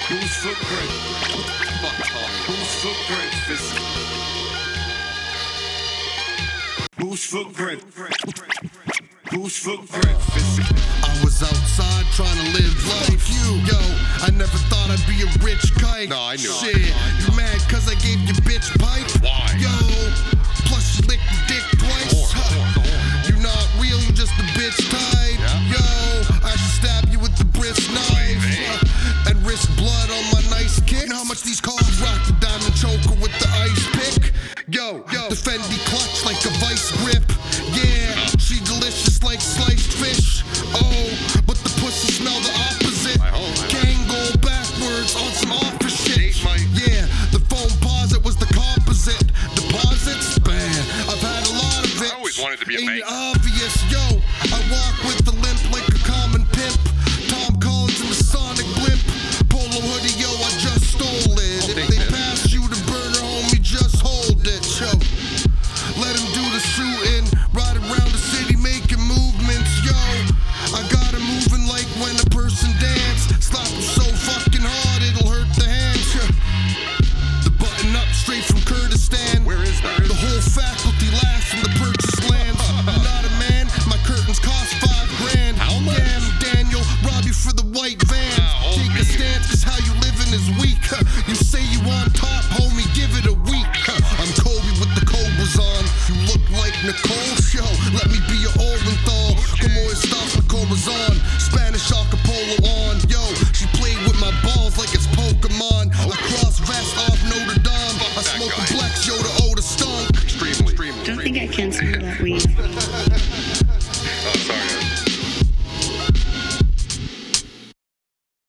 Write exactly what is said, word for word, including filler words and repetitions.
Who's for breakfast? Who's for breakfast? Who's for breakfast? Who's for breakfast? I was outside trying to live life. You, yo, I never thought I'd be a rich kite. No, I knew. Shit, you mad cause I gave your bitch pipe?